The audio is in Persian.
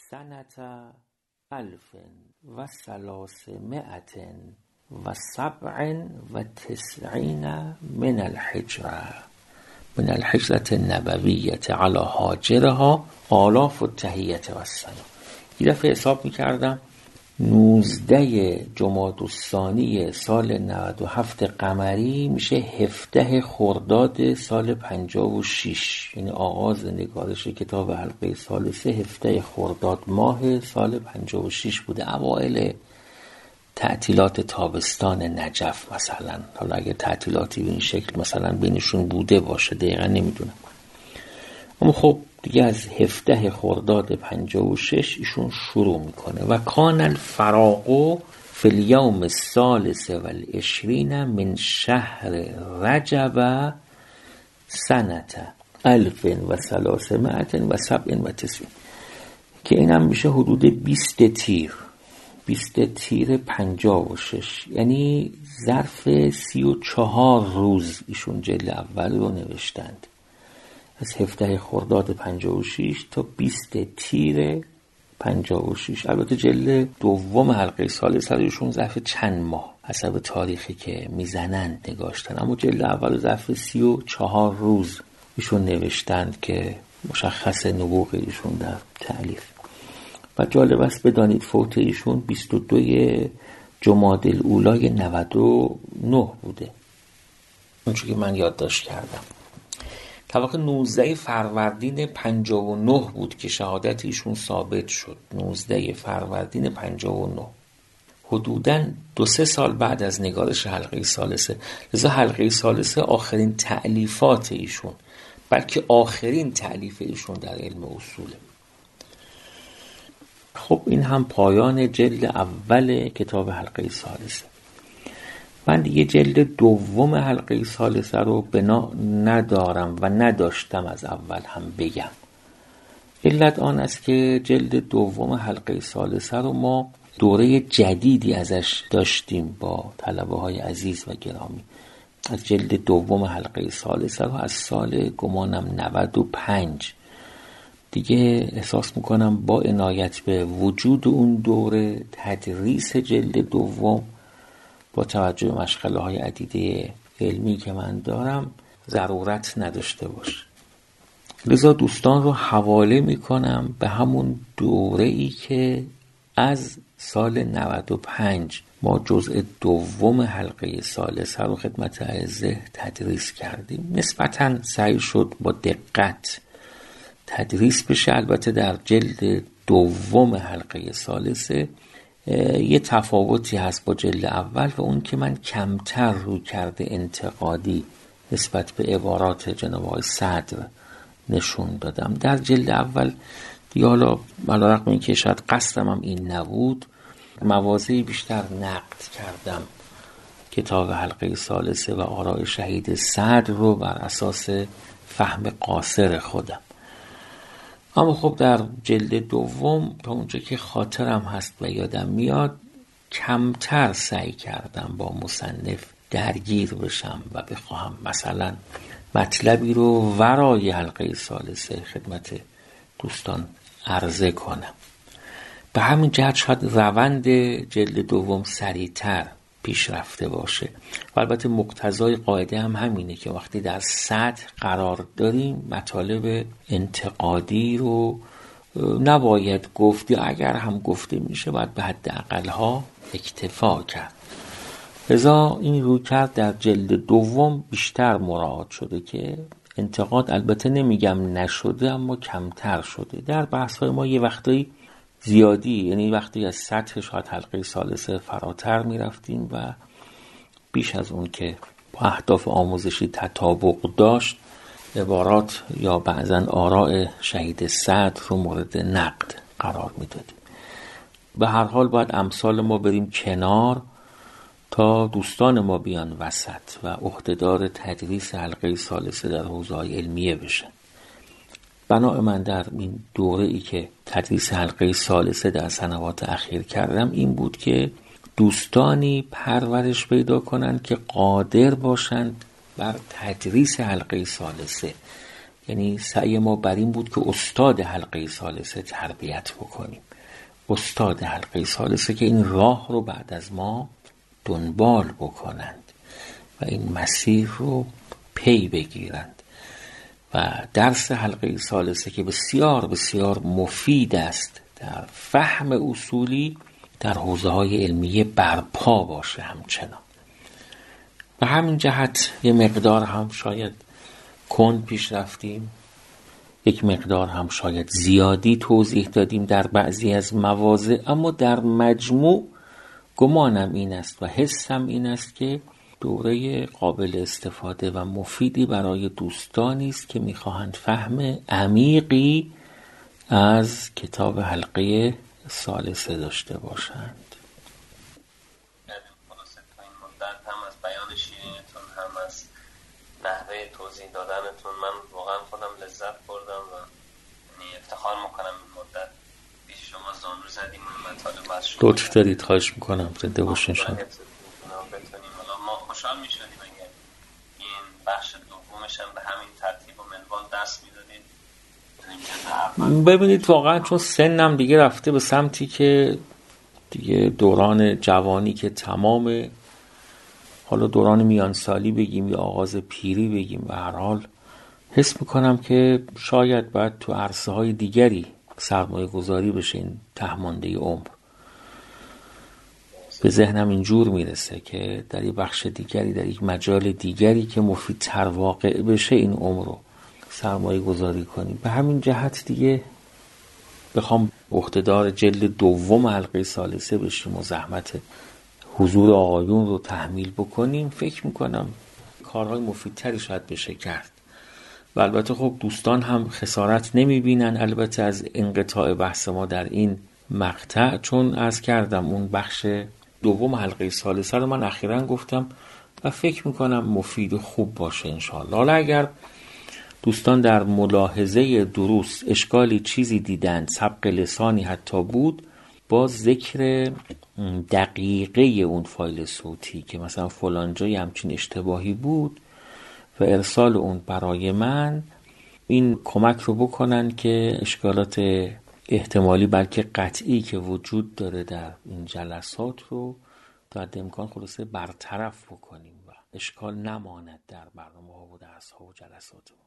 سنة 1397 من الحجرة من الحجرة النبوية على هاجرها آلاف التحیة و السلام. یه دفعه حساب میکردم 19 جمادی الثانی سال 97 قمری میشه 17 خرداد سال 56، یعنی آغاز نگارش کتاب حلقه ثالثه 17 خرداد ماه سال 56 بوده، اوائل تعطیلات تابستان نجف مثلا. حالا اگه تعطیلاتی به این شکل مثلا بینشون بوده باشه دقیقا نمیدونم، اما خب دیگه از 17 خرداد 56 ایشون شروع میکنه و کان الفراق فی الیوم الثالث والعشرین من شهر رجب سنة 1397 که اینم میشه حدود 20 تیر 56، یعنی ظرف 34 روز ایشون جلد اول رو نوشتند، از 17 خرداد 56 تا 20 تیر 56. البته جلد دوم حلقه ثالثه ایشون ظرف چند ماه حسب تاریخی که میزنند نگاشتن، اما جلد اول ظرف 34 روز ایشون نوشتند که مشخص نبوغ ایشون در تألیف. و جالب است بدانید فوت ایشون 22 جمادی الاولی 99 بوده، اونچه که من یادداشت کردم. در واقع 19 فروردین 59 بود که شهادت ایشون ثابت شد. 19 فروردین 59، حدوداً 2-3 سال بعد از نگارش حلقه ثالثه. لذا حلقه ثالثه آخرین تألیفات ایشون، بلکه آخرین تألیف ایشون در علم اصوله. خب این هم پایان جلد اول کتاب حلقه ثالثه. من دیگه جلد دوم حلقه ثالثه رو بنا ندارم و نداشتم از اول هم بگم. علت آن است که جلد دوم حلقه ثالثه رو ما دوره جدیدی ازش داشتیم با طلبه های عزیز و گرامی. از جلد دوم حلقه ثالثه رو از سال گمانم 95 دیگه احساس میکنم با عنایت به وجود اون دوره تدریس جلد دوم با توجه به مشغله های عدیده علمی که من دارم ضرورت نداشته باشه. لذا دوستان رو حواله میکنم به همون دوره ای که از سال 95 ما جزء دوم حلقه ثالثه رو خدمت اعزه تدریس کردیم. نسبتاً سعی شد با دقت تدریس بشه. البته در جلد دوم حلقه ثالثه یه تفاوتی هست با جلد اول و اون که من کمتر روی کرده انتقادی نسبت به عبارات جناب آقای صدر نشون دادم. در جلد اول دیگه حالا علیرغم این که شاید قصدم هم این نبود، مواضعی بیشتر نقد کردم کتاب حلقه ثالثه و آراء شهید صدر رو بر اساس فهم قاصر خودم. اما خب در جلد دوم تا اونجا که خاطرم هست و یادم میاد کمتر سعی کردم با مصنف درگیر بشم و بخواهم مثلا مطلبی رو ورای حلقه ثالثه خدمت دوستان عرضه کنم. به همین جهت شاید روند جلد دوم سریعتر پیش رفته باشه و البته مقتضای قاعده هم همینه که وقتی در سطح قرار داریم مطالب انتقادی رو نباید گفت، یا اگر هم گفته میشه باید به حد اقلها اکتفا کرد. لذا این رویکرد در جلد دوم بیشتر مراعات شده که انتقاد البته نمیگم نشده اما کمتر شده. در بحث‌های ما یه وقتایی زیادی، یعنی وقتی از سطح شاید حلقه ثالثه فراتر میرفتیم و بیش از اون که با اهداف آموزشی تطابق داشت عبارات یا بعضن آراء شهید صدر رو مورد نقد قرار میدادیم. به هر حال باید امثال ما بریم کنار تا دوستان ما بیان وسط و عهدهدار تدریس حلقه ثالثه در حوزه‌های علمیه بشن. بنابراین من در این دوره ای که تدریس حلقه ثالثه در سنوات اخیر کردم این بود که دوستانی پرورش پیدا کنند که قادر باشند بر تدریس حلقه ثالثه یعنی سعی ما بر این بود که استاد حلقه ثالثه تربیت بکنیم، استاد حلقه ثالثه که این راه رو بعد از ما دنبال بکنند و این مسیر رو پی بگیرند. و درس حلقه ثالثه که بسیار بسیار مفید است در فهم اصولی در حوزه‌های علمیه برپا باشه همچنان. و همین جهت یه مقدار هم شاید کند پیش رفتیم، یک مقدار هم شاید زیادی توضیح دادیم در بعضی از مواضع، اما در مجموع گمانم این است و حسم این است که دوره قابل استفاده و مفیدی برای دوستانی است که می‌خواهند فهم عمیقی از کتاب حلقه ثالثه داشته باشند. هم از بیان شیرینتون هم از نحوه توضیح دادنتون من واقعا خودم لذت بردم و افتخار میکنم این مدت پیش شما زانو زدیم و مطالب از شما لطف دارید، خواهش میکنم، زنده باشین شما. ما خوشحال میشدیم اگر این بخش دومش هم به همین ترتیب و منوال دست میدادید. ببینید واقعا چون سنم دیگه رفته به سمتی که دیگه دوران جوانی که تمام، حالا دوران میانسالی بگیم یا آغاز پیری بگیم، به هر حال حس میکنم که شاید باید تو عرصه های دیگری سرمایه گذاری بشه این تهمانده عمر. به ذهنم اینجور میرسه که در یک بخش دیگری، در یک مجال دیگری که مفید تر واقع بشه این عمر رو سرمایه گذاری کنیم. به همین جهت دیگه بخوام عهدهدار جلد دوم حلقه ثالثه بشیم و زحمت حضور آقایون رو تحمیل بکنیم، فکر میکنم کارهای مفیدتری شاید بشه کرد. و البته خب دوستان هم خسارت نمیبینن البته از انقطاع بحث ما در این مقطع، چون عرض کردم اون بخش دوم حلقه ثالثه رو من اخیراً گفتم و فکر میکنم مفید و خوب باشه انشاءالله. حالا اگر دوستان در ملاحظه دروس اشکالی چیزی دیدند، سبق لسانی حتی بود، باز ذکر دقیقه اون فایل صوتی که مثلا فلان جای همچین اشتباهی بود و ارسال اون برای من، این کمک رو بکنن که اشکالات احتمالی بلکه قطعی که وجود داره در این جلسات رو تا حد امکان خلاصه برطرف بکنیم و اشکال نماند در برنامه ها و درس ها و جلسات.